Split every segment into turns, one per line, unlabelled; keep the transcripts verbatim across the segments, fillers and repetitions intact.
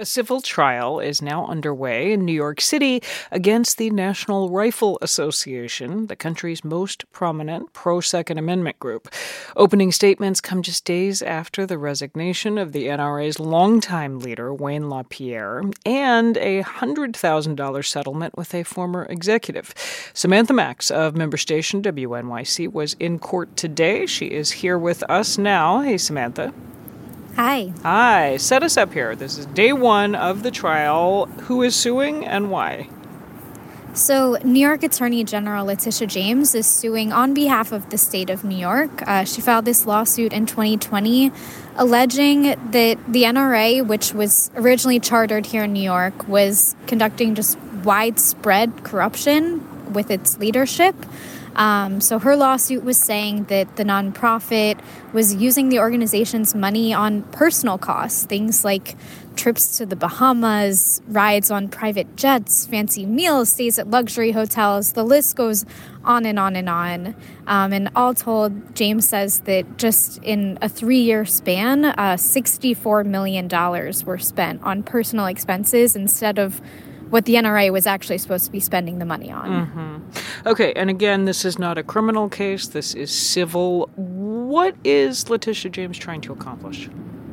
A civil trial is now underway in New York City against the National Rifle Association, the country's most prominent pro-Second Amendment group. Opening statements come just days after the resignation of the N R A's longtime leader, Wayne LaPierre, and a one hundred thousand dollars settlement with a former executive. Samantha Max of member station W N Y C was in court today. She is here with us now. Hey, Samantha.
Hi.
Hi. Set us up here. This is day one of the trial. Who is suing and why?
So, New York Attorney General Letitia James is suing on behalf of the state of New York. Uh, she filed this lawsuit in twenty twenty, alleging that the N R A, which was originally chartered here in New York, was conducting just widespread corruption with its leadership. Um, so her lawsuit was saying that the nonprofit was using the organization's money on personal costs, things like trips to the Bahamas, rides on private jets, fancy meals, stays at luxury hotels. The list goes on and on and on. Um, and all told, James says that just in a three-year span, uh, sixty-four million dollars were spent on personal expenses instead of what the N R A was actually supposed to be spending the money on.
Mm-hmm. Okay, and again, this is not a criminal case. This is civil. What is Letitia James trying to accomplish?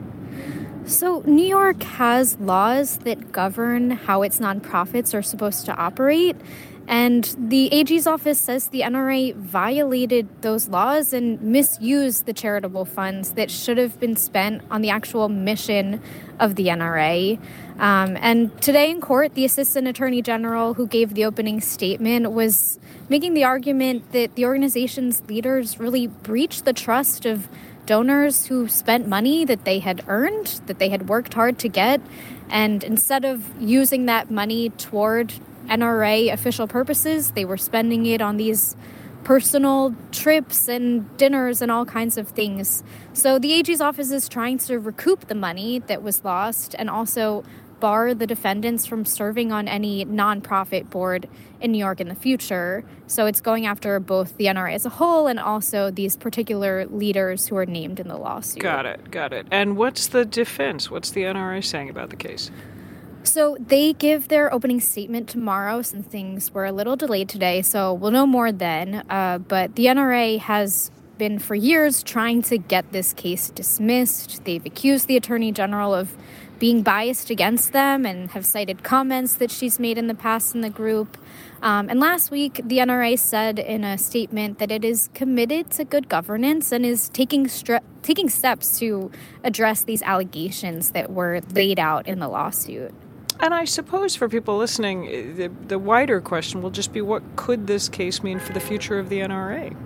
So New York has laws that govern how its nonprofits are supposed to operate. And the A G's office says the N R A violated those laws and misused the charitable funds that should have been spent on the actual mission of the N R A. Um, and today in court, the Assistant Attorney General who gave the opening statement was making the argument that the organization's leaders really breached the trust of donors who spent money that they had earned, that they had worked hard to get. And instead of using that money toward N R A official purposes, they were spending it on these personal trips and dinners and all kinds of things. So the A G's office is trying to recoup the money that was lost and also bar the defendants from serving on any nonprofit board in New York in the future. So it's going after both the N R A as a whole and also these particular leaders who are named in the lawsuit.
Got it, got it. And what's the defense? What's the N R A saying about the case?
So they give their opening statement tomorrow since things were a little delayed today, so we'll know more then. Uh, but the N R A has been for years trying to get this case dismissed. They've accused the Attorney General of being biased against them and have cited comments that she's made in the past in the group. Um, and last week, the N R A said in a statement that it is committed to good governance and is taking stre- taking steps to address these allegations that were laid out in the lawsuit.
And I suppose for people listening, the, the wider question will just be, what could this case mean for the future of the N R A?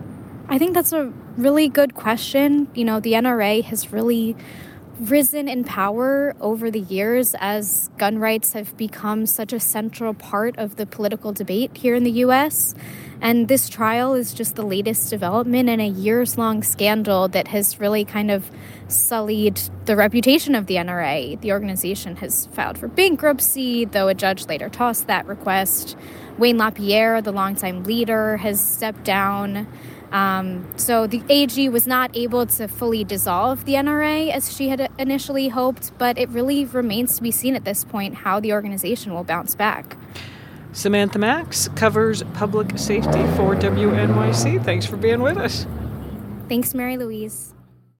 I think that's a really good question. You know, the N R A has really risen in power over the years as gun rights have become such a central part of the political debate here in the U S. And this trial is just the latest development in a years-long scandal that has really kind of sullied the reputation of the N R A. The organization has filed for bankruptcy, though a judge later tossed that request. Wayne LaPierre, the longtime leader, has stepped down. Um, so the A G was not able to fully dissolve the N R A as she had initially hoped, but it really remains to be seen at this point how the organization will bounce back.
Samantha Max covers public safety for W N Y C. Thanks for being with us.
Thanks, Mary Louise.